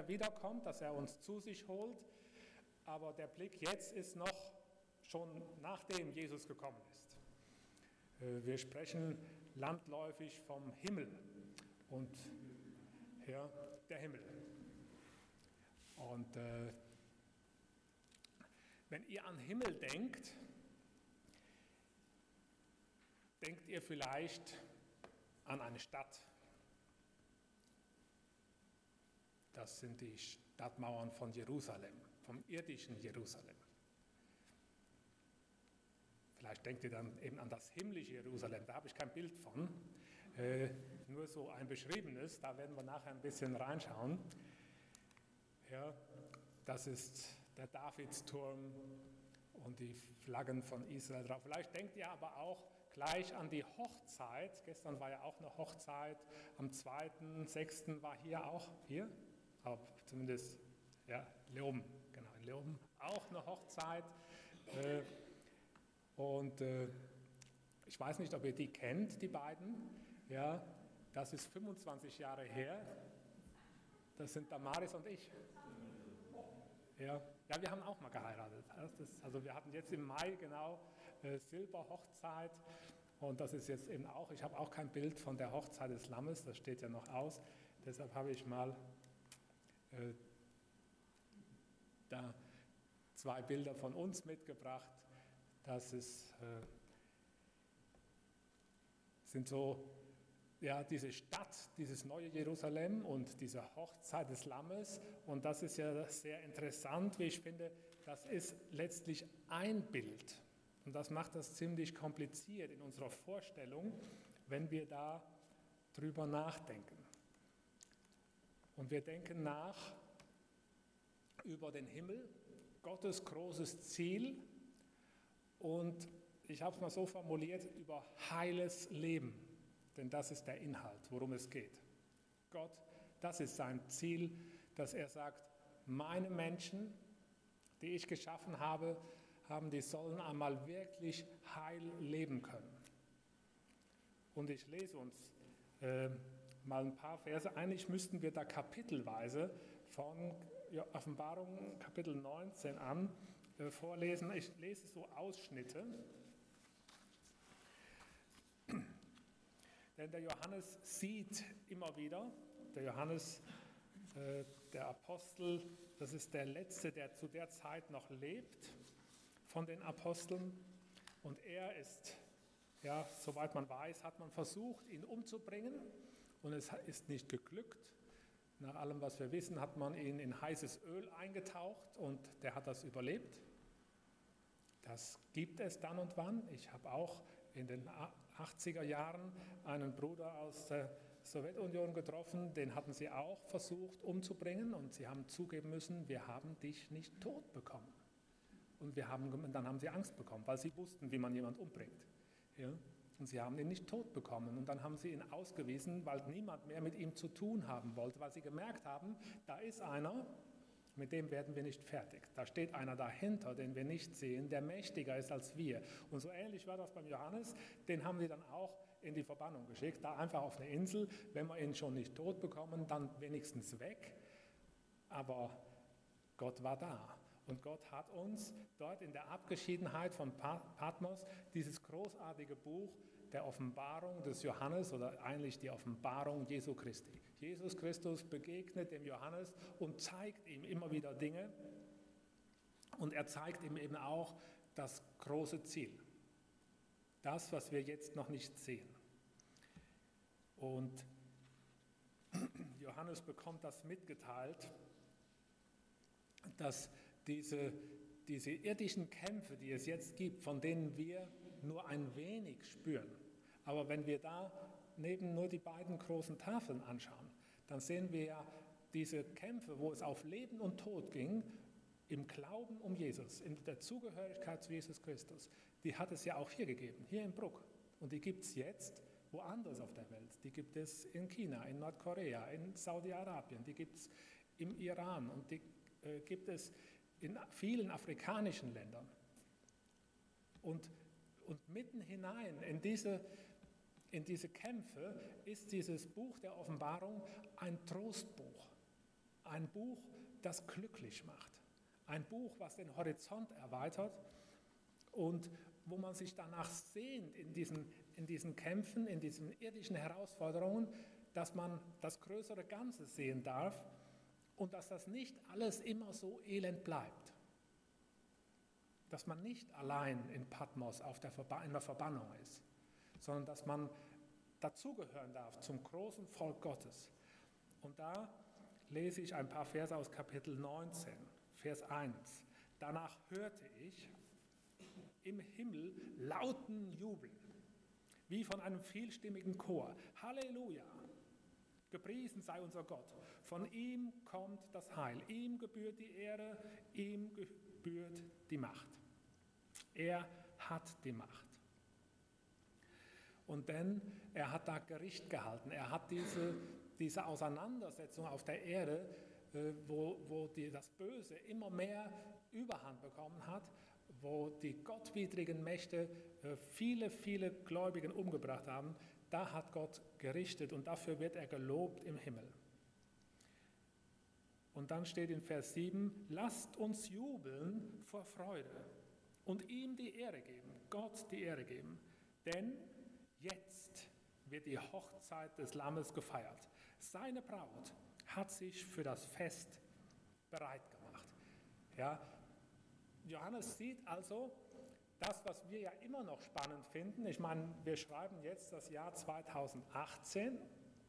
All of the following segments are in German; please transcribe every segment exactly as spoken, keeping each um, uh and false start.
er wiederkommt, dass er uns zu sich holt. Aber der Blick jetzt ist noch schon nachdem Jesus gekommen ist. Wir sprechen landläufig vom Himmel und ja, der Himmel. Und äh, wenn ihr an Himmel denkt, denkt ihr vielleicht an eine Stadt. Das sind die Stadtmauern von Jerusalem, vom irdischen Jerusalem. Vielleicht denkt ihr dann eben an das himmlische Jerusalem, da habe ich kein Bild von, äh, nur so ein beschriebenes, da werden wir nachher ein bisschen reinschauen. Ja, das ist der Davidsturm und die Flaggen von Israel drauf. Vielleicht denkt ihr aber auch gleich an die Hochzeit, gestern war ja auch eine Hochzeit, am zweiten sechsten war hier auch, hier, aber zumindest, ja, Leoben, genau, in Leoben auch eine Hochzeit. Äh, Und äh, ich weiß nicht, ob ihr die kennt, die beiden. Ja, das ist fünfundzwanzig Jahre her. Das sind Damaris und ich. Ja, ja, wir haben auch mal geheiratet. Das, also wir hatten jetzt im Mai genau äh, Silberhochzeit. Und das ist jetzt eben auch, ich habe auch kein Bild von der Hochzeit des Lammes, das steht ja noch aus. Deshalb habe ich mal äh, da zwei Bilder von uns mitgebracht. Das ist, äh, sind so, ja, diese Stadt, dieses neue Jerusalem und diese Hochzeit des Lammes. Und das ist ja sehr interessant, wie ich finde. Das ist letztlich ein Bild. Und das macht das ziemlich kompliziert in unserer Vorstellung, wenn wir da drüber nachdenken. Und wir denken nach über den Himmel, Gottes großes Ziel. Und ich habe es mal so formuliert, über heiles Leben, denn das ist der Inhalt, worum es geht. Gott, das ist sein Ziel, dass er sagt, meine Menschen, die ich geschaffen habe, haben, die sollen einmal wirklich heil leben können. Und ich lese uns äh, mal ein paar Verse. Eigentlich müssten wir da kapitelweise von Offenbarung Kapitel neunzehn an vorlesen. Ich lese so Ausschnitte. Denn der Johannes sieht immer wieder, der Johannes, äh, der Apostel, das ist der Letzte, der zu der Zeit noch lebt von den Aposteln. Und er ist, ja, soweit man weiß, hat man versucht, ihn umzubringen und es ist nicht geglückt. Nach allem, was wir wissen, hat man ihn in heißes Öl eingetaucht und der hat das überlebt. Das gibt es dann und wann. Ich habe auch in den achtziger Jahren einen Bruder aus der Sowjetunion getroffen, den hatten sie auch versucht umzubringen und sie haben zugeben müssen, wir haben dich nicht tot bekommen. Und wir haben, dann haben sie Angst bekommen, weil sie wussten, wie man jemanden umbringt. Ja? Und sie haben ihn nicht tot bekommen und dann haben sie ihn ausgewiesen, weil niemand mehr mit ihm zu tun haben wollte, weil sie gemerkt haben, da ist einer, mit dem werden wir nicht fertig. Da steht einer dahinter, den wir nicht sehen, der mächtiger ist als wir. Und so ähnlich war das beim Johannes, den haben sie dann auch in die Verbannung geschickt, da einfach auf eine Insel, wenn wir ihn schon nicht tot bekommen, dann wenigstens weg. Aber Gott war da. Und Gott hat uns dort in der Abgeschiedenheit von Patmos dieses großartige Buch der Offenbarung des Johannes oder eigentlich die Offenbarung Jesu Christi. Jesus Christus begegnet dem Johannes und zeigt ihm immer wieder Dinge und er zeigt ihm eben auch das große Ziel. Das, was wir jetzt noch nicht sehen. Und Johannes bekommt das mitgeteilt, dass diese, diese irdischen Kämpfe, die es jetzt gibt, von denen wir nur ein wenig spüren, aber wenn wir da neben nur die beiden großen Tafeln anschauen, dann sehen wir ja diese Kämpfe, wo es auf Leben und Tod ging, im Glauben um Jesus, in der Zugehörigkeit zu Jesus Christus, die hat es ja auch hier gegeben, hier in Bruck. Und die gibt es jetzt woanders auf der Welt. Die gibt es in China, in Nordkorea, in Saudi-Arabien, die gibt es im Iran und die äh, gibt es in vielen afrikanischen Ländern. Und, und mitten hinein in diese, in diese Kämpfe ist dieses Buch der Offenbarung ein Trostbuch. ein Buch, das glücklich macht. Ein Buch, was den Horizont erweitert und wo man sich danach sehnt in diesen, in diesen Kämpfen, in diesen irdischen Herausforderungen, dass man das größere Ganze sehen darf und dass das nicht alles immer so elend bleibt. Dass man nicht allein in Patmos auf der Verba- in der Verbannung ist, sondern dass man dazugehören darf zum großen Volk Gottes. Und da lese ich ein paar Verse aus Kapitel neunzehn, Vers eins. Danach hörte ich im Himmel lauten Jubel, wie von einem vielstimmigen Chor. Halleluja! Gepriesen sei unser Gott. Von ihm kommt das Heil. Ihm gebührt die Ehre, ihm gebührt die Macht. Er hat die Macht. Und denn er hat da Gericht gehalten. Er hat diese, diese Auseinandersetzung auf der Erde, äh, wo, wo die, das Böse immer mehr Überhand bekommen hat, wo die gottwidrigen Mächte äh, viele, viele Gläubigen umgebracht haben, da hat Gott gerichtet und dafür wird er gelobt im Himmel. Und dann steht in Vers sieben, lasst uns jubeln vor Freude und ihm die Ehre geben, Gott die Ehre geben, denn jetzt wird die Hochzeit des Lammes gefeiert. Seine Braut hat sich für das Fest bereit gemacht. Ja, Johannes sieht also das, was wir ja immer noch spannend finden. Ich meine, wir schreiben jetzt das Jahr zweitausendachtzehn.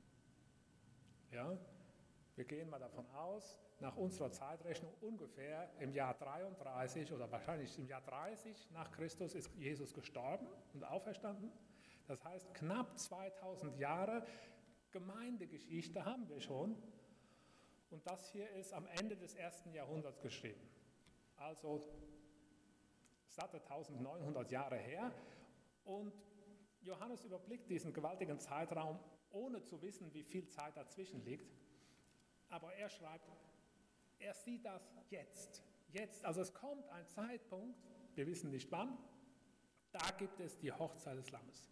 Ja, wir gehen mal davon aus, nach unserer Zeitrechnung ungefähr im Jahr dreiunddreißig oder wahrscheinlich im Jahr dreißig nach Christus ist Jesus gestorben und auferstanden. Das heißt, knapp zweitausend Jahre Gemeindegeschichte haben wir schon. Und das hier ist am Ende des ersten Jahrhunderts geschrieben. Also satte neunzehnhundert Jahre her. Und Johannes überblickt diesen gewaltigen Zeitraum, ohne zu wissen, wie viel Zeit dazwischen liegt. Aber er schreibt, er sieht das jetzt. Jetzt, also es kommt ein Zeitpunkt, wir wissen nicht wann, da gibt es die Hochzeit des Lammes.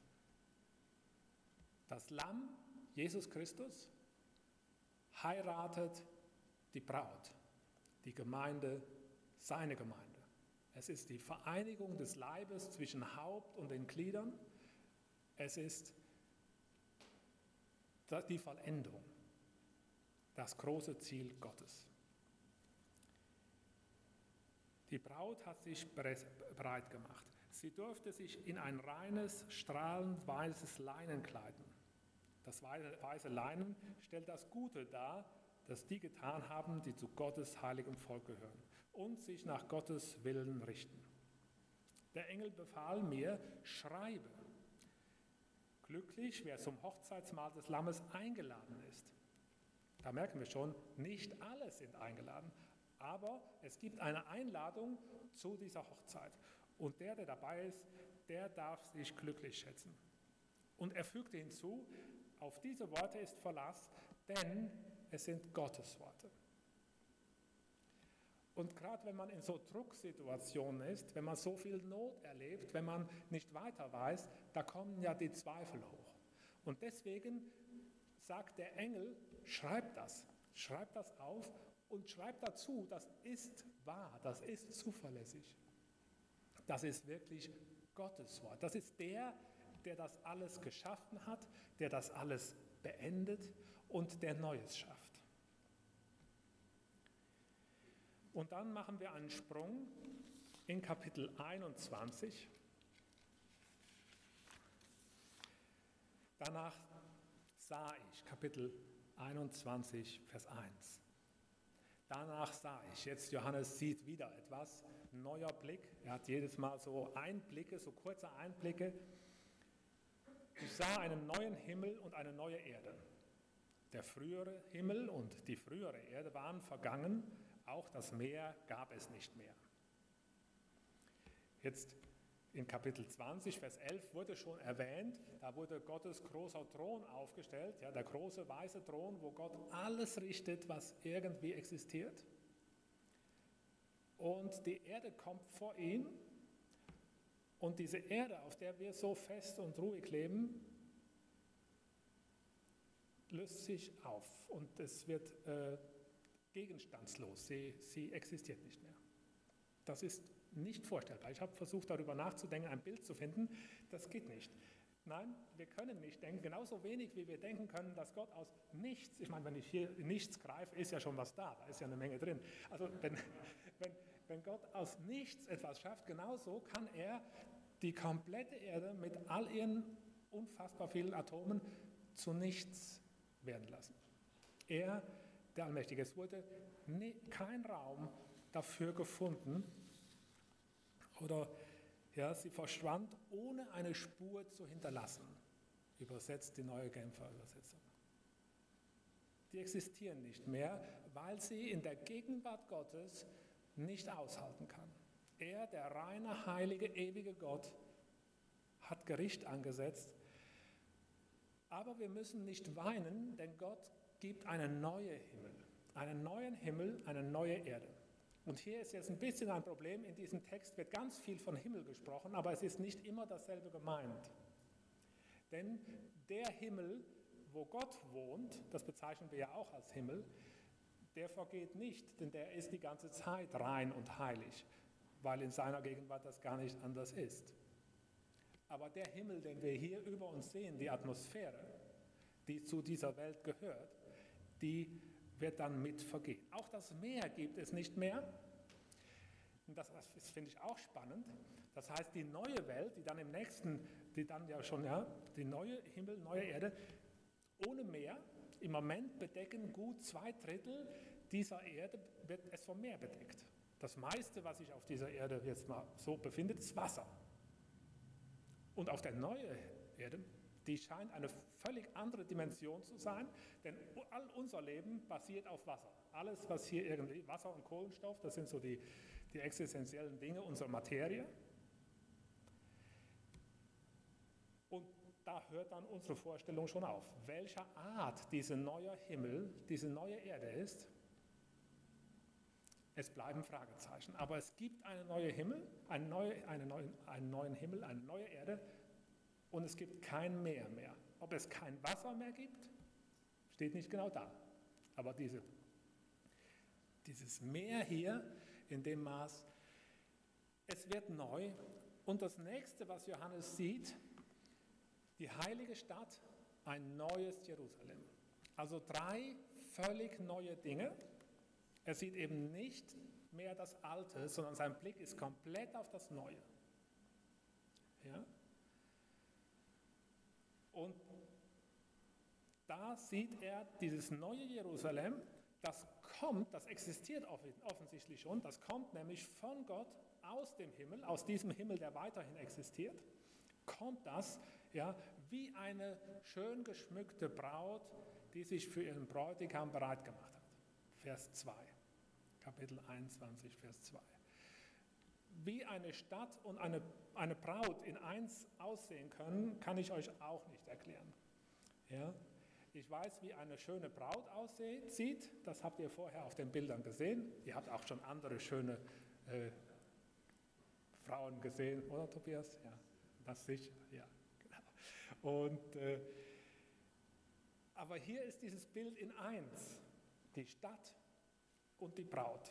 Das Lamm, Jesus Christus, heiratet die Braut, die Gemeinde, seine Gemeinde. Es ist die Vereinigung des Leibes zwischen Haupt und den Gliedern. Es ist die Vollendung, das große Ziel Gottes. Die Braut hat sich bereit gemacht. Sie durfte sich in ein reines, strahlend weißes Leinen kleiden. Das weiße Leinen stellt das Gute dar, das die getan haben, die zu Gottes heiligem Volk gehören und sich nach Gottes Willen richten. Der Engel befahl mir, schreibe, glücklich, wer zum Hochzeitsmahl des Lammes eingeladen ist. Da merken wir schon, nicht alle sind eingeladen, aber es gibt eine Einladung zu dieser Hochzeit. Und der, der dabei ist, der darf sich glücklich schätzen. Und er fügte hinzu, auf diese Worte ist Verlass, denn es sind Gottes Worte. Und gerade wenn man in so Drucksituationen ist, wenn man so viel Not erlebt, wenn man nicht weiter weiß, da kommen ja die Zweifel hoch. Und deswegen sagt der Engel, schreib das, schreib das auf und schreib dazu, das ist wahr, das ist zuverlässig. Das ist wirklich Gottes Wort. Das ist der, der das alles geschaffen hat, der das alles beendet und der Neues schafft. Und dann machen wir einen Sprung in Kapitel einundzwanzig. Danach sah ich, Kapitel einundzwanzig, Vers eins. Danach sah ich, jetzt Johannes sieht wieder etwas, neuer Blick, er hat jedes Mal so Einblicke, so kurze Einblicke. Ich sah einen neuen Himmel und eine neue Erde. Der frühere Himmel und die frühere Erde waren vergangen, auch das Meer gab es nicht mehr. Jetzt in Kapitel zwanzig, Vers elf wurde schon erwähnt, da wurde Gottes großer Thron aufgestellt, ja, der große weiße Thron, wo Gott alles richtet, was irgendwie existiert. Und die Erde kommt vor ihn und diese Erde, auf der wir so fest und ruhig leben, löst sich auf und es wird äh, gegenstandslos, sie, sie existiert nicht mehr. Das ist nicht vorstellbar. Ich habe versucht, darüber nachzudenken, ein Bild zu finden, das geht nicht. Nein, wir können nicht denken, genauso wenig wie wir denken können, dass Gott aus nichts, ich meine, wenn ich hier nichts greife, ist ja schon was da, da ist ja eine Menge drin. Also wenn, wenn, wenn Gott aus nichts etwas schafft, genauso kann er die komplette Erde mit all ihren unfassbar vielen Atomen zu nichts werden lassen. Er, der Allmächtige, es wurde nie, kein Raum dafür gefunden oder ja, sie verschwand, ohne eine Spur zu hinterlassen. Übersetzt die neue Genfer Übersetzung. Die existieren nicht mehr, weil sie in der Gegenwart Gottes nicht aushalten kann. Er, der reine, heilige, ewige Gott, hat Gericht angesetzt. Aber wir müssen nicht weinen, denn Gott gibt einen neuen Himmel. Einen neuen Himmel, eine neue Erde. Und hier ist jetzt ein bisschen ein Problem, in diesem Text wird ganz viel von Himmel gesprochen, aber es ist nicht immer dasselbe gemeint. Denn der Himmel, wo Gott wohnt, das bezeichnen wir ja auch als Himmel, der vergeht nicht, denn der ist die ganze Zeit rein und heilig, weil in seiner Gegenwart das gar nicht anders ist. Aber der Himmel, den wir hier über uns sehen, die Atmosphäre, die zu dieser Welt gehört, die wird dann mit vergehen. Auch das Meer gibt es nicht mehr. Und das, das finde ich auch spannend. Das heißt, die neue Welt, die dann im nächsten, die dann ja schon, ja, die neue Himmel, neue Erde, ohne Meer, im Moment bedecken gut zwei Drittel dieser Erde, wird es vom Meer bedeckt. Das meiste, was sich auf dieser Erde jetzt mal so befindet, ist Wasser. Und auf der neuen Erde, die scheint eine völlig andere Dimension zu sein, denn all unser Leben basiert auf Wasser. Alles, was hier irgendwie, Wasser und Kohlenstoff, das sind so die, die existenziellen Dinge unserer Materie. Und da hört dann unsere Vorstellung schon auf. Welcher Art dieser neue Himmel, diese neue Erde ist, es bleiben Fragezeichen. Aber es gibt einen neuen Himmel, einen, neue, einen, neuen, einen neuen Himmel, eine neue Erde und es gibt kein Meer mehr. Ob es kein Wasser mehr gibt, steht nicht genau da. Aber diese, dieses Meer hier in dem Maß, es wird neu. Und das nächste, was Johannes sieht, die heilige Stadt, ein neues Jerusalem. Also drei völlig neue Dinge. Er sieht eben nicht mehr das Alte, sondern sein Blick ist komplett auf das Neue. Ja? Und da sieht er dieses neue Jerusalem, das kommt, das existiert offensichtlich schon, das kommt nämlich von Gott aus dem Himmel, aus diesem Himmel, der weiterhin existiert, kommt das ja, wie eine schön geschmückte Braut, die sich für ihren Bräutigam bereit gemacht hat. Vers zwei, Kapitel einundzwanzig, Vers zwei. Wie eine Stadt und eine, eine Braut in eins aussehen können, kann ich euch auch nicht erklären. Ja? Ich weiß, wie eine schöne Braut aussieht, das habt ihr vorher auf den Bildern gesehen. Ihr habt auch schon andere schöne äh, Frauen gesehen, oder Tobias? Ja, das sicher, ja. Genau. Und, äh, aber hier ist dieses Bild in eins, die Stadt und die Braut.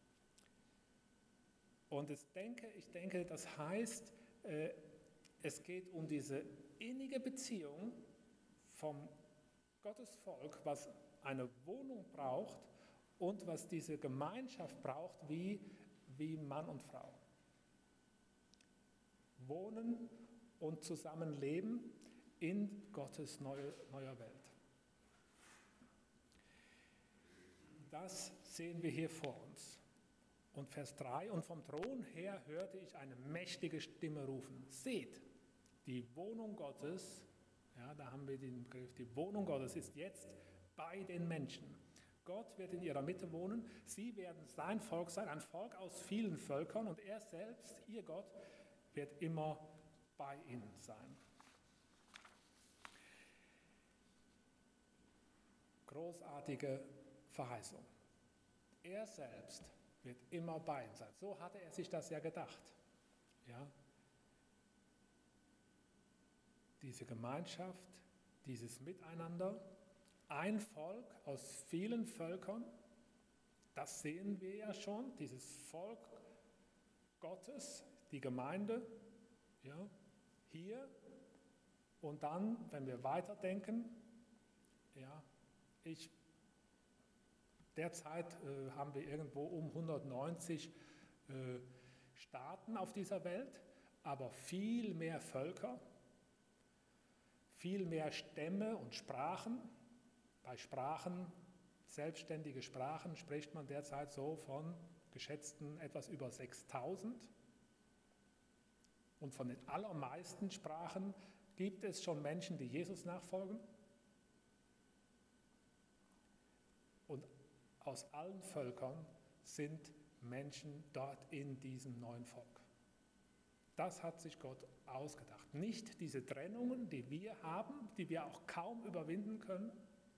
Und ich denke, ich denke, das heißt, äh, es geht um diese innige Beziehung vom Gottesvolk, was eine Wohnung braucht und was diese Gemeinschaft braucht, wie, wie Mann und Frau. Wohnen und zusammenleben in Gottes neue, neuer Welt. Das sehen wir hier vor uns. Und Vers drei, und vom Thron her hörte ich eine mächtige Stimme rufen. Seht, die Wohnung Gottes, ja, da haben wir den Begriff, die Wohnung Gottes ist jetzt bei den Menschen. Gott wird in ihrer Mitte wohnen, sie werden sein Volk sein, ein Volk aus vielen Völkern und er selbst, ihr Gott, wird immer bei ihnen sein. Großartige Verheißung. Er selbst wird immer bei ihm sein. So hatte er sich das ja gedacht. Ja? Diese Gemeinschaft, dieses Miteinander, ein Volk aus vielen Völkern, Das sehen wir ja schon, dieses Volk Gottes, die Gemeinde, ja, hier. Und dann, wenn wir weiterdenken, ja, ich, derzeit äh, haben wir irgendwo um hundertneunzig äh, Staaten auf dieser Welt, aber viel mehr Völker, viel mehr Stämme und Sprachen. Bei Sprachen, selbstständige Sprachen, spricht man derzeit so von geschätzten etwas über sechstausend. Und von den allermeisten Sprachen gibt es schon Menschen, die Jesus nachfolgen. Und aus allen Völkern sind Menschen dort in diesem neuen Volk. Das hat sich Gott ausgedacht. Nicht diese Trennungen, die wir haben, die wir auch kaum überwinden können.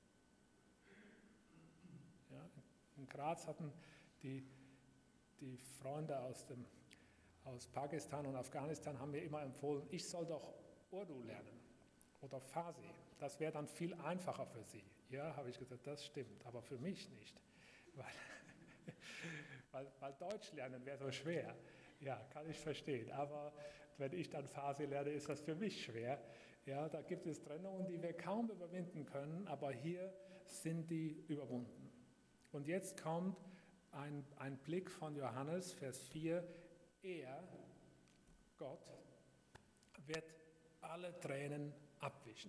Ja, in Graz hatten die, die Freunde aus, dem, aus Pakistan und Afghanistan haben mir immer empfohlen, ich soll doch Urdu lernen oder Farsi. Das wäre dann viel einfacher für sie. Ja, habe ich gesagt, das stimmt, aber für mich nicht. Weil, weil, weil Deutsch lernen wäre so schwer. Ja, kann ich verstehen. Aber wenn ich dann Farsi lerne, ist das für mich schwer. Ja, da gibt es Trennungen, die wir kaum überwinden können, aber hier sind die überwunden. Und jetzt kommt ein, ein Blick von Johannes, Vers vier. Er, Gott, wird alle Tränen abwischen.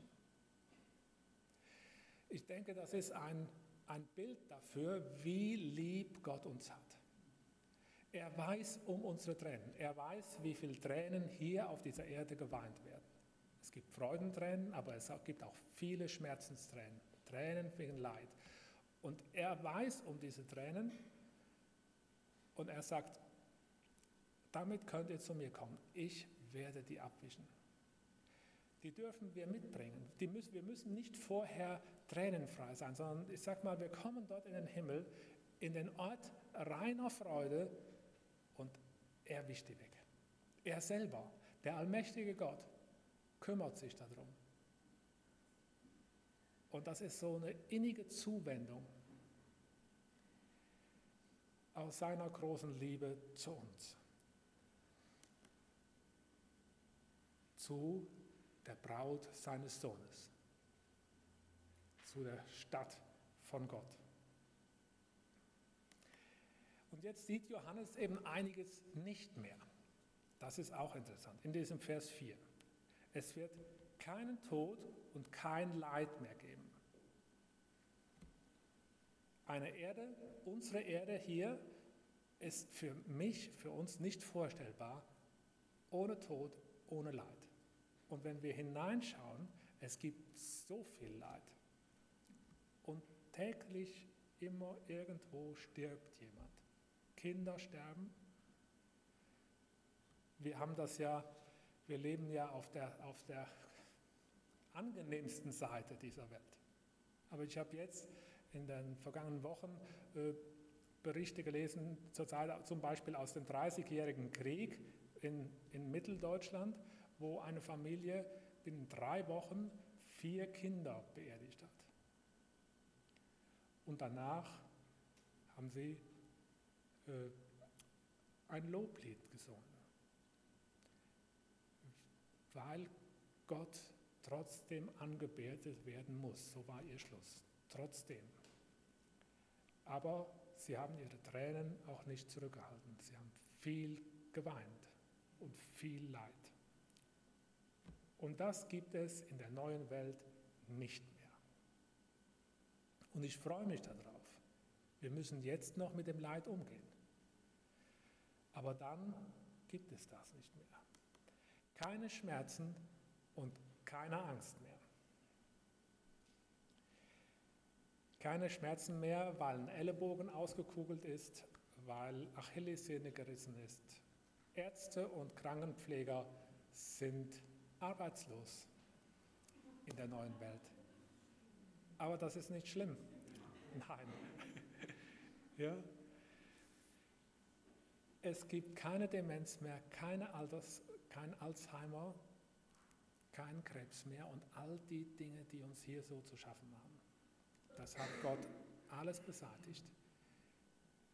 Ich denke, das ist ein, ein Bild dafür, wie lieb Gott uns hat. Er weiß um unsere Tränen. Er weiß, wie viele Tränen hier auf dieser Erde geweint werden. Es gibt Freudentränen, aber es gibt auch viele Schmerzenstränen, Tränen wegen Leid. Und er weiß um diese Tränen und er sagt, damit könnt ihr zu mir kommen. Ich werde die abwischen. Die dürfen wir mitbringen. Die müssen, wir müssen nicht vorher tränenfrei sein, sondern ich sage mal, wir kommen dort in den Himmel, in den Ort reiner Freude und er wischt die weg. Er selber, der allmächtige Gott, kümmert sich darum. Und das ist so eine innige Zuwendung aus seiner großen Liebe zu uns. Zu der Braut seines Sohnes. Zu der Stadt von Gott. Und jetzt sieht Johannes eben einiges nicht mehr. Das ist auch interessant, in diesem Vers vier. Es wird keinen Tod und kein Leid mehr geben. Eine Erde, unsere Erde hier, ist für mich, für uns nicht vorstellbar, ohne Tod, ohne Leid. Und wenn wir hineinschauen, es gibt so viel Leid. Und täglich immer irgendwo stirbt jemand. Kinder sterben. Wir haben das ja, wir leben ja auf der, auf der angenehmsten Seite dieser Welt. Aber ich habe jetzt in den vergangenen Wochen äh, Berichte gelesen, zurzeit zum Beispiel aus dem dreißigjährigen Krieg in, in Mitteldeutschland, wo eine Familie binnen drei Wochen vier Kinder beerdigt hat. Und danach haben sie äh, ein Loblied gesungen, weil Gott trotzdem angebetet werden muss. So war ihr Schluss. Trotzdem. Aber sie haben ihre Tränen auch nicht zurückgehalten. Sie haben viel geweint und viel Leid. Und das gibt es in der neuen Welt nicht mehr. Und ich freue mich darauf. Wir müssen jetzt noch mit dem Leid umgehen. Aber dann gibt es das nicht mehr. Keine Schmerzen und keine Angst mehr. Keine Schmerzen mehr, weil ein Ellenbogen ausgekugelt ist, weil Achillessehne gerissen ist. Ärzte und Krankenpfleger sind arbeitslos in der neuen Welt. Aber das ist nicht schlimm. Nein. Ja? Es gibt keine Demenz mehr, keine Alters, kein Alzheimer, kein Krebs mehr und all die Dinge, die uns hier so zu schaffen machen. Das hat Gott alles beseitigt.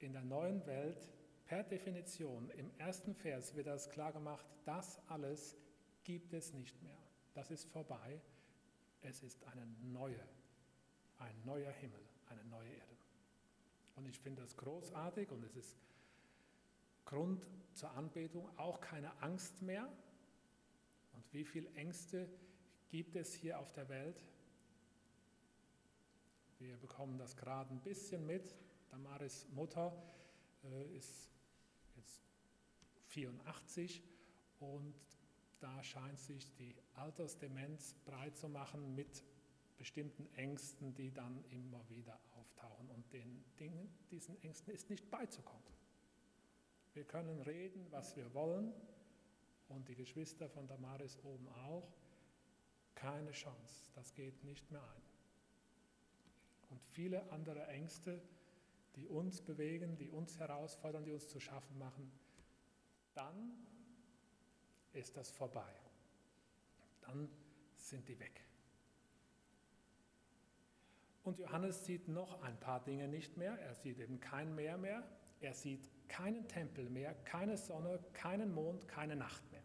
in der neuen Welt per Definition, im ersten Vers wird das klar gemacht, das alles gibt es nicht mehr. Das ist vorbei. Es ist eine neue, ein neuer Himmel, eine neue Erde. Und ich finde das großartig und es ist Grund zur Anbetung, auch keine Angst mehr. Und wie viele Ängste gibt es hier auf der Welt? Wir bekommen das gerade ein bisschen mit. Damaris Mutter äh, ist jetzt vierundachtzig und da scheint sich die Altersdemenz breit zu machen mit bestimmten Ängsten, die dann immer wieder auftauchen. Und den Dingen, diesen Ängsten ist nicht beizukommen. Wir können reden, was wir wollen, und die Geschwister von Damaris oben auch. Keine Chance, das geht nicht mehr ein. Und viele andere Ängste, die uns bewegen, die uns herausfordern, die uns zu schaffen machen, dann ist das vorbei. Dann sind die weg. Und Johannes sieht noch ein paar Dinge nicht mehr. Er sieht eben kein Meer mehr. Er sieht keinen Tempel mehr, keine Sonne, keinen Mond, keine Nacht mehr.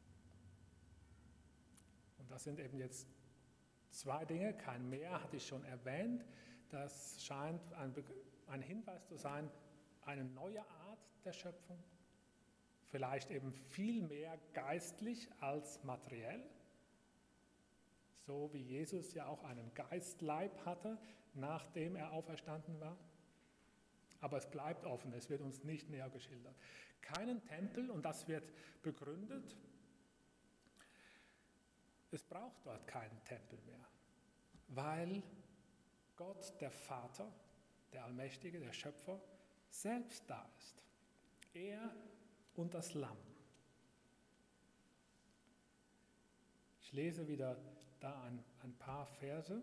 Und das sind eben jetzt zwei Dinge. Kein Meer hatte ich schon erwähnt. Das scheint ein, ein Hinweis zu sein, eine neue Art der Schöpfung. Vielleicht eben viel mehr geistlich als materiell. So wie Jesus ja auch einen Geistleib hatte, nachdem er auferstanden war. Aber es bleibt offen, es wird uns nicht näher geschildert. Keinen Tempel, und das wird begründet. Es braucht dort keinen Tempel mehr, weil Gott, der Vater, der Allmächtige, der Schöpfer, selbst da ist. Er und das Lamm. Ich lese wieder da ein, ein paar Verse,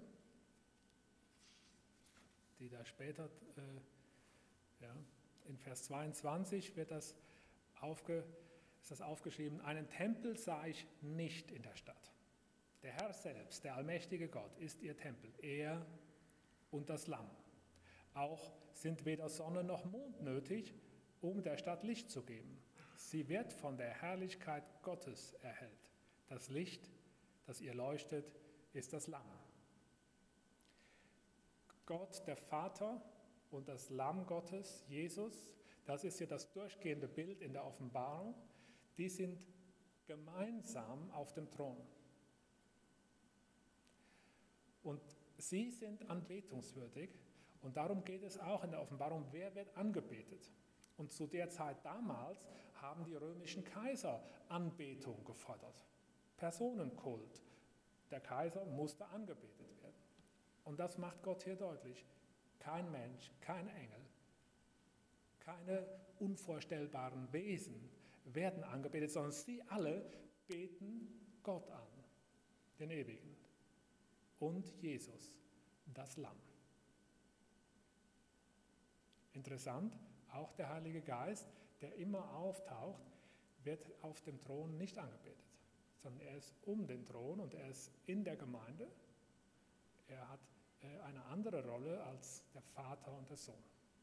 die da später, äh, ja, in Vers zweiundzwanzig wird das, aufge, ist das aufgeschrieben, einen Tempel sah ich nicht in der Stadt. Der Herr selbst, der allmächtige Gott, ist ihr Tempel, er und das Lamm. Auch sind weder Sonne noch Mond nötig, um der Stadt Licht zu geben. Sie wird von der Herrlichkeit Gottes erhellt. Das Licht, das ihr leuchtet, ist das Lamm. Gott, der Vater und das Lamm Gottes, Jesus, das ist ja das durchgehende Bild in der Offenbarung, die sind gemeinsam auf dem Thron. Und sie sind anbetungswürdig und darum geht es auch in der Offenbarung, wer wird angebetet? Und zu der Zeit damals haben die römischen Kaiser Anbetung gefordert, Personenkult. Der Kaiser musste angebetet werden. Und das macht Gott hier deutlich. Kein Mensch, kein Engel, keine unvorstellbaren Wesen werden angebetet, sondern sie alle beten Gott an, den Ewigen, und Jesus, das Lamm. Interessant, auch der Heilige Geist, der immer auftaucht, wird auf dem Thron nicht angebetet, sondern er ist um den Thron und er ist in der Gemeinde. Er hat äh, eine andere Rolle als der Vater und der Sohn.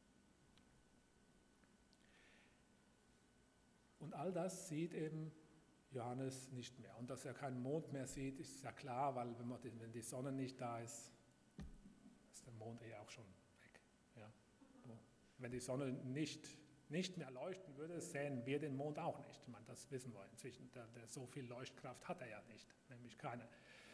Und all das sieht eben Johannes nicht mehr. Und dass er keinen Mond mehr sieht, ist ja klar, weil wenn, man die, wenn die Sonne nicht da ist, ist der Mond eh auch schon weg. Ja. Wenn die Sonne nicht, nicht mehr leuchten würde, sähen wir den Mond auch nicht. Ich meine, das wissen wir inzwischen. Der, der, so viel Leuchtkraft hat er ja nicht, nämlich keine.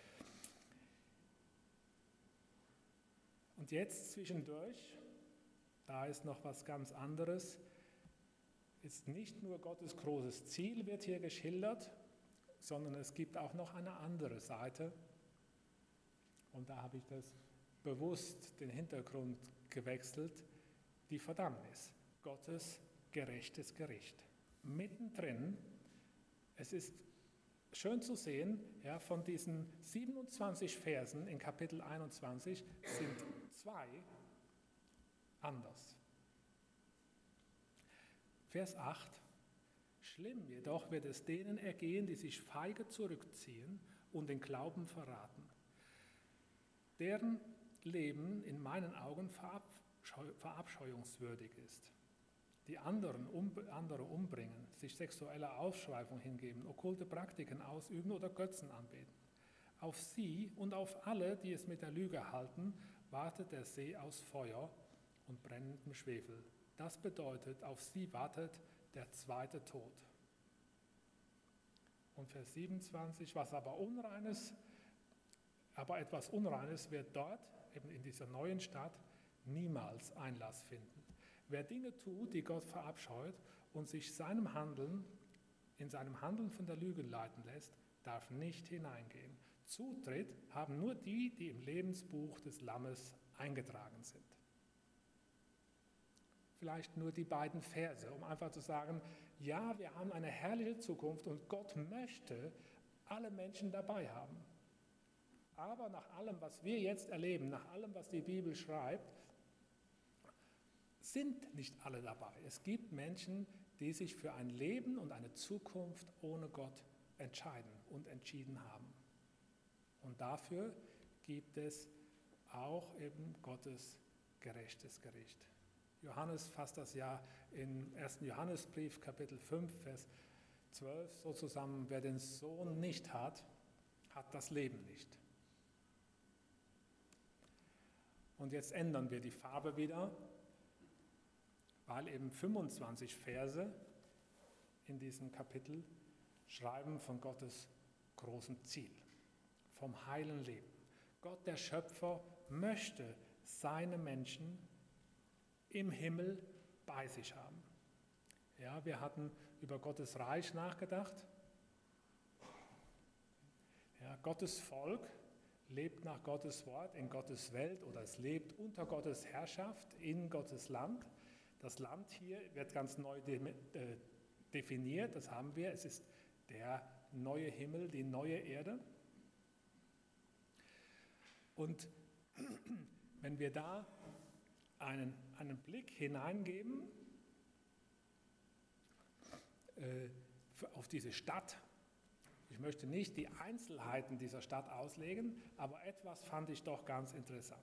Und jetzt zwischendurch, da ist noch was ganz anderes, ist nicht nur Gottes großes Ziel wird hier geschildert, sondern es gibt auch noch eine andere Seite. Und da habe ich das bewusst den Hintergrund gewechselt, die Verdammnis, Gottes gerechtes Gericht. Mittendrin, es ist schön zu sehen, ja, von diesen siebenundzwanzig Versen in Kapitel einundzwanzig sind zwei anders. Vers acht, schlimm jedoch wird es denen ergehen, die sich feige zurückziehen und den Glauben verraten. Deren Leben in meinen Augen verabscheu- verabscheuungswürdig ist. die anderen um, andere umbringen, sich sexueller Ausschweifung hingeben, okkulte Praktiken ausüben oder Götzen anbeten. Auf sie und auf alle, die es mit der Lüge halten, wartet der See aus Feuer und brennendem Schwefel. Das bedeutet, auf sie wartet der zweite Tod. Und Vers siebenundzwanzig, was aber Unreines, aber etwas Unreines wird dort, eben in dieser neuen Stadt, niemals Einlass finden. Wer Dinge tut, die Gott verabscheut und sich seinem Handeln, in seinem Handeln von der Lüge leiten lässt, darf nicht hineingehen. Zutritt haben nur die, die im Lebensbuch des Lammes eingetragen sind. Vielleicht nur die beiden Verse, um einfach zu sagen, ja, wir haben eine herrliche Zukunft und Gott möchte alle Menschen dabei haben. Aber nach allem, was wir jetzt erleben, nach allem, was die Bibel schreibt, sind nicht alle dabei. Es gibt Menschen, die sich für ein Leben und eine Zukunft ohne Gott entscheiden und entschieden haben. Und dafür gibt es auch eben Gottes gerechtes Gericht. Johannes fasst das ja im ersten Johannesbrief, Kapitel fünf, Vers zwölf so zusammen: Wer den Sohn nicht hat, hat das Leben nicht. Und jetzt ändern wir die Farbe wieder, weil eben fünfundzwanzig Verse in diesem Kapitel schreiben von Gottes großem Ziel, vom heilen Leben. Gott, der Schöpfer, möchte seine Menschen im Himmel bei sich haben. Ja, wir hatten über Gottes Reich nachgedacht. Ja, Gottes Volk lebt nach Gottes Wort in Gottes Welt oder es lebt unter Gottes Herrschaft in Gottes Land. Das Land hier wird ganz neu de- äh, definiert, das haben wir. Es ist der neue Himmel, die neue Erde. Und wenn wir da einen, einen Blick hineingeben äh, auf diese Stadt, ich möchte nicht die Einzelheiten dieser Stadt auslegen, aber etwas fand ich doch ganz interessant.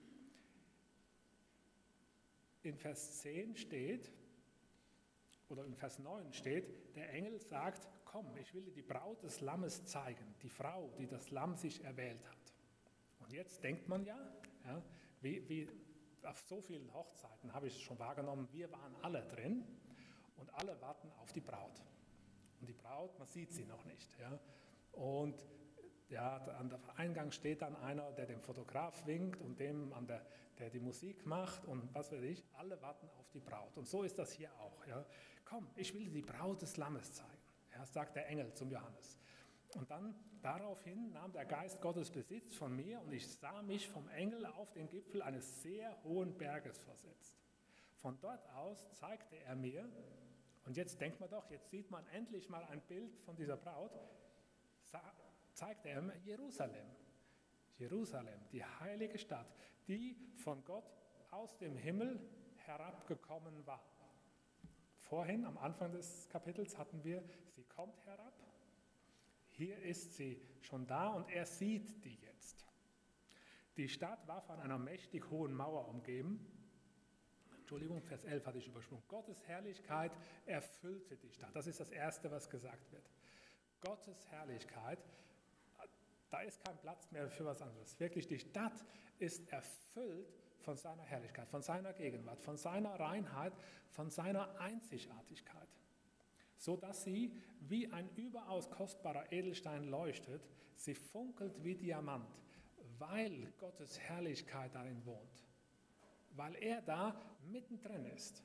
In Vers zehn steht, oder in Vers neun steht, der Engel sagt, komm, ich will dir die Braut des Lammes zeigen, die Frau, die das Lamm sich erwählt hat. Und jetzt denkt man ja, ja wie, wie auf so vielen Hochzeiten habe ich es schon wahrgenommen, wir waren alle drin und alle warten auf die Braut. Und die Braut, man sieht sie noch nicht. Ja. Und ja, an der Eingang steht dann einer, der dem Fotograf winkt und dem, an der, der die Musik macht und was weiß ich. Alle warten auf die Braut. Und so ist das hier auch. Ja. Komm, ich will dir die Braut des Lammes zeigen, ja, sagt der Engel zum Johannes. Und dann daraufhin nahm der Geist Gottes Besitz von mir und ich sah mich vom Engel auf den Gipfel eines sehr hohen Berges versetzt. Von dort aus zeigte er mir, und jetzt denkt man doch, jetzt sieht man endlich mal ein Bild von dieser Braut, zeigte er mir Jerusalem. Jerusalem, die heilige Stadt, die von Gott aus dem Himmel herabgekommen war. Vorhin, am Anfang des Kapitels, hatten wir, sie kommt herab. Hier ist sie schon da und er sieht die jetzt. Die Stadt war von einer mächtig hohen Mauer umgeben. Entschuldigung, Vers elf hatte ich übersprungen. Gottes Herrlichkeit erfüllte die Stadt. Das ist das Erste, was gesagt wird. Gottes Herrlichkeit, da ist kein Platz mehr für was anderes. Wirklich, die Stadt ist erfüllt von seiner Herrlichkeit, von seiner Gegenwart, von seiner Reinheit, von seiner Einzigartigkeit. So dass sie wie ein überaus kostbarer Edelstein leuchtet, sie funkelt wie Diamant, weil Gottes Herrlichkeit darin wohnt. Weil er da mittendrin ist.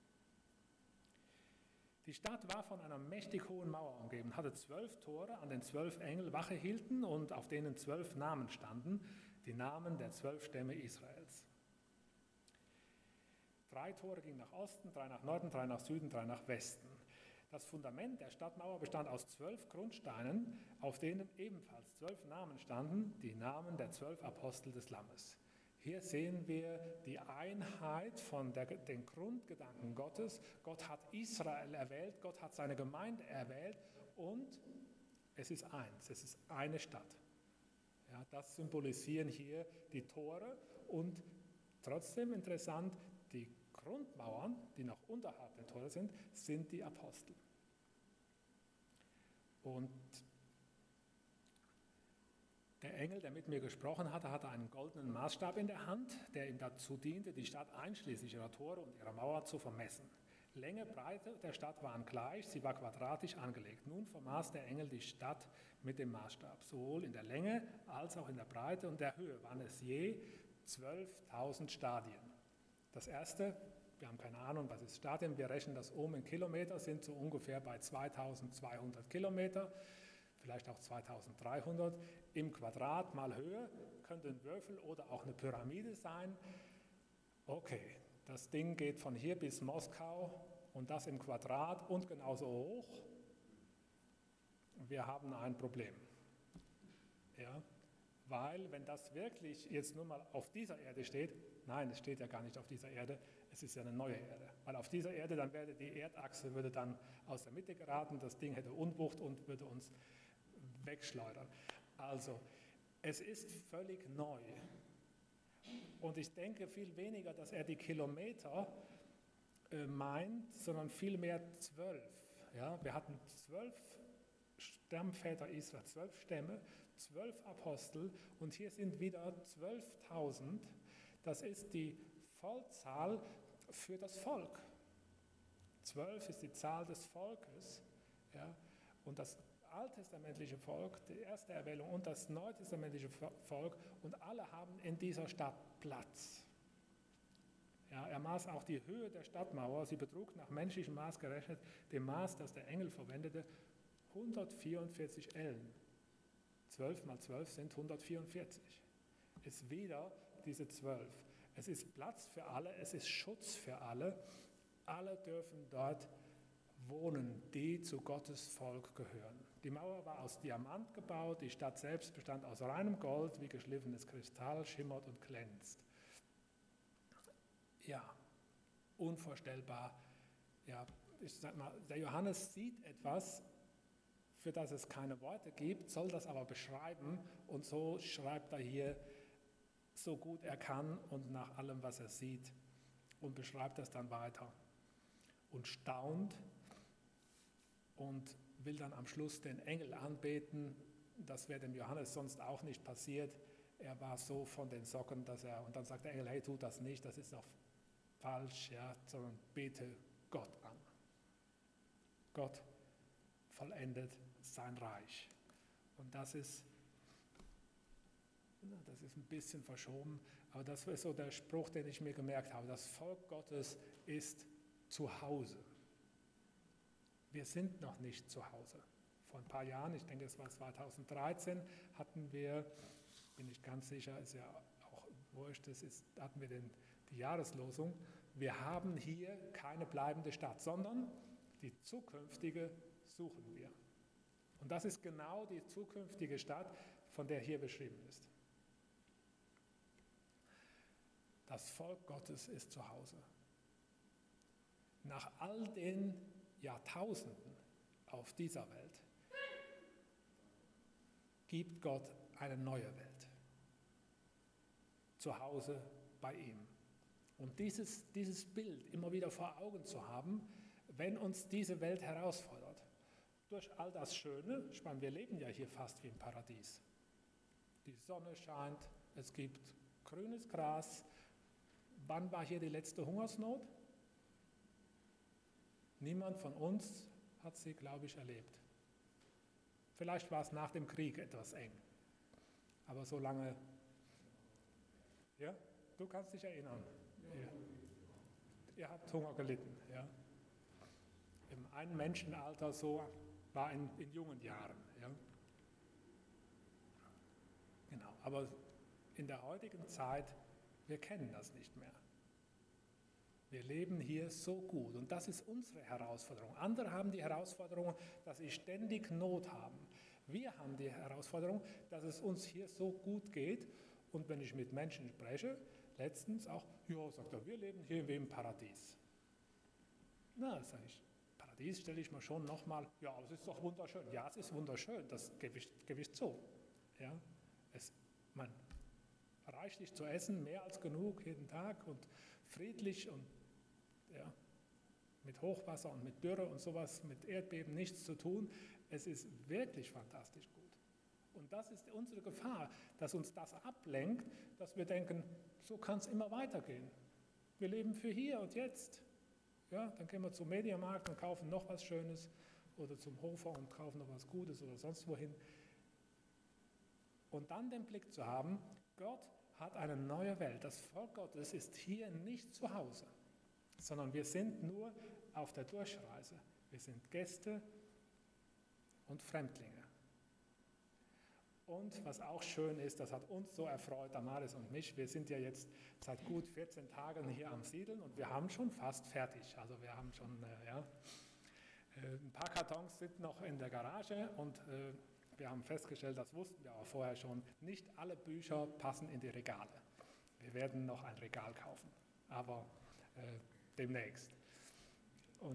Die Stadt war von einer mächtig hohen Mauer umgeben, hatte zwölf Tore, an den zwölf Engel Wache hielten und auf denen zwölf Namen standen, die Namen der zwölf Stämme Israels. Drei Tore gingen nach Osten, drei nach Norden, drei nach Süden, drei nach Westen. Das Fundament der Stadtmauer bestand aus zwölf Grundsteinen, auf denen ebenfalls zwölf Namen standen, die Namen der zwölf Apostel des Lammes. Hier sehen wir die Einheit von der, den Grundgedanken Gottes. Gott hat Israel erwählt, Gott hat seine Gemeinde erwählt und es ist eins, es ist eine Stadt. Ja, das symbolisieren hier die Tore und trotzdem interessant, die Grundmauern, die noch unterhalb der Tore sind, sind die Apostel. Und der Engel, der mit mir gesprochen hatte, hatte einen goldenen Maßstab in der Hand, der ihm dazu diente, die Stadt einschließlich ihrer Tore und ihrer Mauer zu vermessen. Länge, Breite der Stadt waren gleich, sie war quadratisch angelegt. Nun vermaß der Engel die Stadt mit dem Maßstab. Sowohl in der Länge als auch in der Breite und der Höhe waren es je zwölftausend Stadien. Das erste, wir haben keine Ahnung, was ist Stadien, wir rechnen das um in Kilometer, sind so ungefähr bei zweitausendzweihundert Kilometer, vielleicht auch zweitausenddreihundert. Im Quadrat mal Höhe könnte ein Würfel oder auch eine Pyramide sein. Okay, das Ding geht von hier bis Moskau und das im Quadrat und genauso hoch. Wir haben ein Problem. Ja, weil wenn das wirklich jetzt nur mal auf dieser Erde steht, nein, es steht ja gar nicht auf dieser Erde, es ist ja eine neue Erde. Weil auf dieser Erde, dann wäre die Erdachse würde dann aus der Mitte geraten, das Ding hätte Unwucht und würde uns wegschleudern. Also, es ist völlig neu. Und ich denke viel weniger, dass er die Kilometer äh, meint, sondern vielmehr zwölf. Ja? Wir hatten zwölf Stammväter Israel, zwölf Stämme, zwölf Apostel und hier sind wieder zwölftausend. Das ist die Vollzahl für das Volk. Zwölf ist die Zahl des Volkes. Ja? Und das alttestamentliche Volk, die erste Erwählung und das neutestamentliche Volk und alle haben in dieser Stadt Platz. Ja, er maß auch die Höhe der Stadtmauer, sie betrug nach menschlichem Maß gerechnet dem Maß, das der Engel verwendete, hundertvierundvierzig Ellen. zwölf mal zwölf sind hundertvierundvierzig. Ist wieder diese zwölf. Es ist Platz für alle, es ist Schutz für alle. Alle dürfen dort wohnen, die zu Gottes Volk gehören. Die Mauer war aus Diamant gebaut, die Stadt selbst bestand aus reinem Gold, wie geschliffenes Kristall, schimmert und glänzt. Ja, unvorstellbar. Ja, ich sag mal, der Johannes sieht etwas, für das es keine Worte gibt, soll das aber beschreiben und so schreibt er hier so gut er kann und nach allem, was er sieht und beschreibt das dann weiter und staunt und will dann am Schluss den Engel anbeten. Das wäre dem Johannes sonst auch nicht passiert. Er war so von den Socken, dass er, und dann sagt der Engel, hey, tu das nicht, das ist doch falsch, ja, sondern bete Gott an. Gott vollendet sein Reich. Und das ist, das ist ein bisschen verschoben, aber das ist so der Spruch, den ich mir gemerkt habe. Das Volk Gottes ist zu Hause. Wir sind noch nicht zu Hause. Vor ein paar Jahren, ich denke es war zweitausenddreizehn, hatten wir, bin ich ganz sicher, ist ja auch wurscht, das ist, hatten wir den, die Jahreslosung, wir haben hier keine bleibende Stadt, sondern die zukünftige suchen wir. Und das ist genau die zukünftige Stadt, von der hier beschrieben ist. Das Volk Gottes ist zu Hause. Nach all den Jahrtausenden auf dieser Welt gibt Gott eine neue Welt. Zu Hause bei ihm. Und dieses, dieses Bild immer wieder vor Augen zu haben, wenn uns diese Welt herausfordert. Durch all das Schöne, ich meine, wir leben ja hier fast wie im Paradies. Die Sonne scheint, es gibt grünes Gras. Wann war hier die letzte Hungersnot? Niemand von uns hat sie, glaube ich, erlebt. Vielleicht war es nach dem Krieg etwas eng. Aber so lange, ja, du kannst dich erinnern. Ja. Ihr habt Hunger gelitten, ja. Im einen Menschenalter so war in, in jungen Jahren, ja. Genau, aber in der heutigen Zeit, wir kennen das nicht mehr. Wir leben hier so gut und das ist unsere Herausforderung. Andere haben die Herausforderung, dass sie ständig Not haben. Wir haben die Herausforderung, dass es uns hier so gut geht und wenn ich mit Menschen spreche, letztens auch, ja, sagt er, wir leben hier wie im Paradies. Na, sage ich, Paradies stelle ich mir schon nochmal, ja, es ist doch wunderschön. Ja, es ist wunderschön, das gebe ich, gebe ich zu. Ja, es, man, reichlich zu essen, mehr als genug jeden Tag und friedlich und Ja. Mit Hochwasser und mit Dürre und sowas, mit Erdbeben nichts zu tun. Es ist wirklich fantastisch gut. Und das ist unsere Gefahr, dass uns das ablenkt, dass wir denken, so kann es immer weitergehen. Wir leben für hier und jetzt. Ja, dann gehen wir zum Mediamarkt und kaufen noch was Schönes oder zum Hofer und kaufen noch was Gutes oder sonst wohin. Und dann den Blick zu haben, Gott hat eine neue Welt. Das Volk Gottes ist hier nicht zu Hause, sondern wir sind nur auf der Durchreise. Wir sind Gäste und Fremdlinge. Und was auch schön ist, das hat uns so erfreut, Damaris und mich, wir sind ja jetzt seit gut vierzehn Tagen hier am Siedeln und wir haben schon fast fertig. Also wir haben schon, äh, ja, äh, ein paar Kartons sind noch in der Garage und äh, wir haben festgestellt, das wussten wir auch vorher schon, nicht alle Bücher passen in die Regale. Wir werden noch ein Regal kaufen, aber äh, demnächst. Und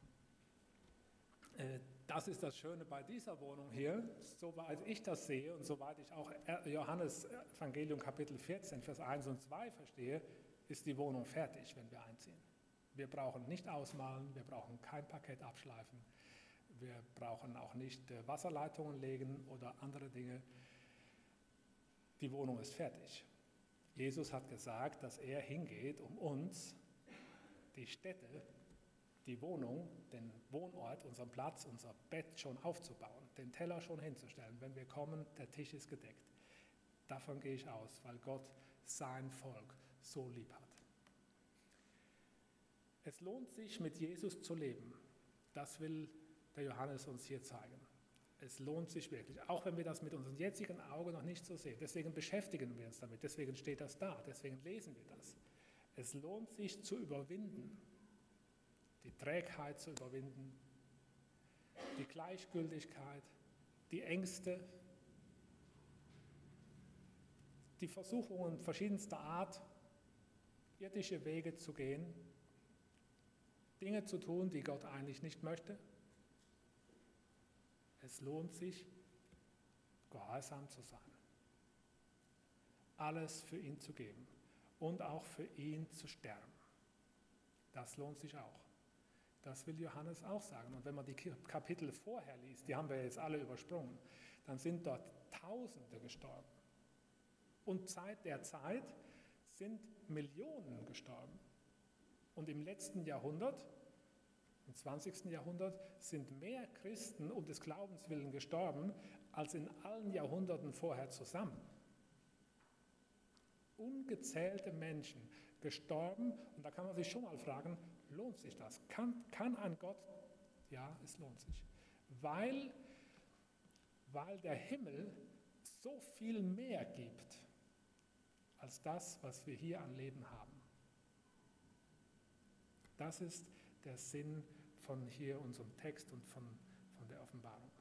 äh, das ist das Schöne bei dieser Wohnung hier, soweit ich das sehe und soweit ich auch Johannes Evangelium Kapitel vierzehn, Vers eins und zwei verstehe, ist die Wohnung fertig, wenn wir einziehen. Wir brauchen nicht ausmalen, wir brauchen kein Parkett abschleifen, wir brauchen auch nicht Wasserleitungen legen oder andere Dinge. Die Wohnung ist fertig. Jesus hat gesagt, dass er hingeht, um uns die Stätte, die Wohnung, den Wohnort, unseren Platz, unser Bett schon aufzubauen, den Teller schon hinzustellen. Wenn wir kommen, der Tisch ist gedeckt. Davon gehe ich aus, weil Gott sein Volk so lieb hat. Es lohnt sich, mit Jesus zu leben. Das will der Johannes uns hier zeigen. Es lohnt sich wirklich, auch wenn wir das mit unseren jetzigen Augen noch nicht so sehen. Deswegen beschäftigen wir uns damit, deswegen steht das da, deswegen lesen wir das. Es lohnt sich zu überwinden, die Trägheit zu überwinden, die Gleichgültigkeit, die Ängste, die Versuchungen verschiedenster Art, irdische Wege zu gehen, Dinge zu tun, die Gott eigentlich nicht möchte. Es lohnt sich, gehorsam zu sein, alles für ihn zu geben und auch für ihn zu sterben. Das lohnt sich auch. Das will Johannes auch sagen. Und wenn man die Kapitel vorher liest, die haben wir jetzt alle übersprungen, dann sind dort Tausende gestorben. Und seit der Zeit sind Millionen gestorben. Und im letzten Jahrhundert, im zwanzigsten Jahrhundert, sind mehr Christen um des Glaubens willen gestorben, als in allen Jahrhunderten vorher zusammen. Ungezählte Menschen gestorben. Und da kann man sich schon mal fragen, lohnt sich das? Kann, kann ein Gott? Ja, es lohnt sich. Weil, weil der Himmel so viel mehr gibt, als das, was wir hier an Leben haben. Das ist der Sinn von hier unserem Text und von, von der Offenbarung.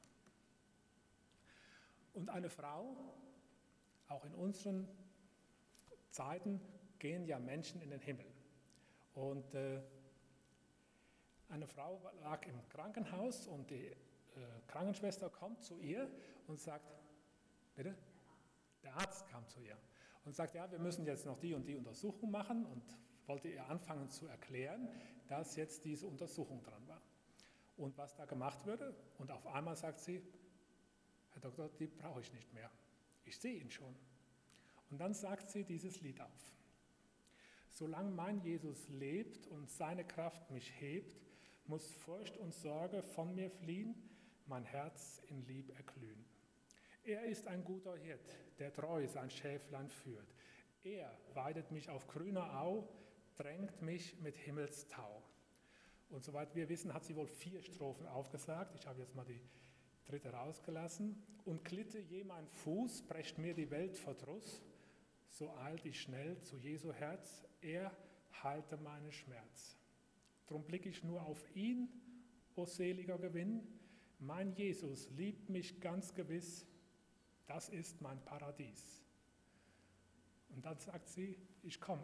Und eine Frau, auch in unseren Zeiten, gehen ja Menschen in den Himmel. Und äh, eine Frau lag im Krankenhaus und die äh, Krankenschwester kommt zu ihr und sagt, bitte? Der Arzt kam zu ihr und sagt, ja, wir müssen jetzt noch die und die Untersuchung machen und wollte ihr anfangen zu erklären, dass jetzt diese Untersuchung dran war und was da gemacht würde. Und auf einmal sagt sie, Herr Doktor, die brauche ich nicht mehr. Ich sehe ihn schon. Und dann sagt sie dieses Lied auf. Solange mein Jesus lebt und seine Kraft mich hebt, muss Furcht und Sorge von mir fliehen, mein Herz in Lieb erglühen. Er ist ein guter Hirt, der treu sein Schäflein führt. Er weidet mich auf grüner Au, drängt mich mit Himmelstau. Und soweit wir wissen, hat sie wohl vier Strophen aufgesagt. Ich habe jetzt mal die dritte rausgelassen. Und glitte je mein Fuß, brecht mir die Welt Verdruss, so eilt ich schnell zu Jesu Herz, er heilte meinen Schmerz. Drum blicke ich nur auf ihn, o seliger Gewinn. Mein Jesus liebt mich ganz gewiss, das ist mein Paradies. Und dann sagt sie, ich komme.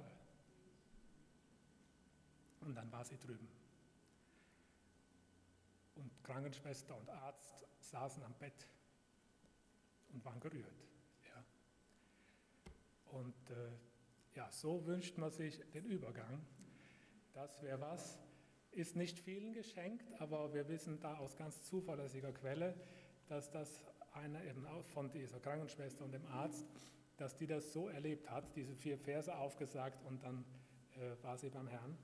Und dann war sie drüben. Und Krankenschwester und Arzt saßen am Bett und waren gerührt. Ja. Und äh, ja, so wünscht man sich den Übergang, Das wäre was. Ist nicht vielen geschenkt, aber wir wissen da aus ganz zuverlässiger Quelle, dass das eine eben auch von dieser Krankenschwester und dem Arzt, dass die das so erlebt hat, diese vier Verse aufgesagt und dann äh, war sie beim Herrn.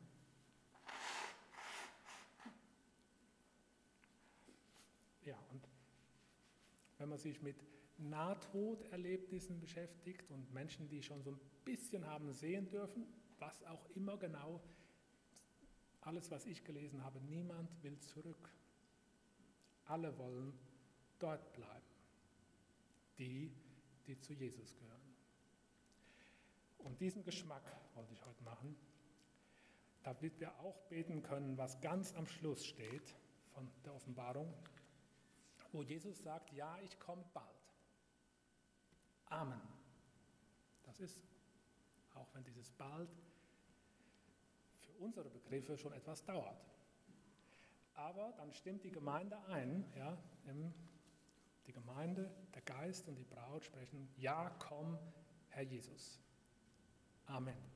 Ja, und wenn man sich mit Nahtoderlebnissen beschäftigt und Menschen, die schon so ein bisschen haben sehen dürfen, was auch immer genau, alles, was ich gelesen habe, niemand will zurück. Alle wollen dort bleiben. Die, die zu Jesus gehören. Und diesen Geschmack wollte ich heute machen, damit wir auch beten können, was ganz am Schluss steht von der Offenbarung, wo Jesus sagt, ja, ich komme bald. Amen. Das ist, auch wenn dieses bald für unsere Begriffe schon etwas dauert. Aber dann stimmt die Gemeinde ein, ja, die Gemeinde, der Geist und die Braut sprechen, ja, komm, Herr Jesus. Amen.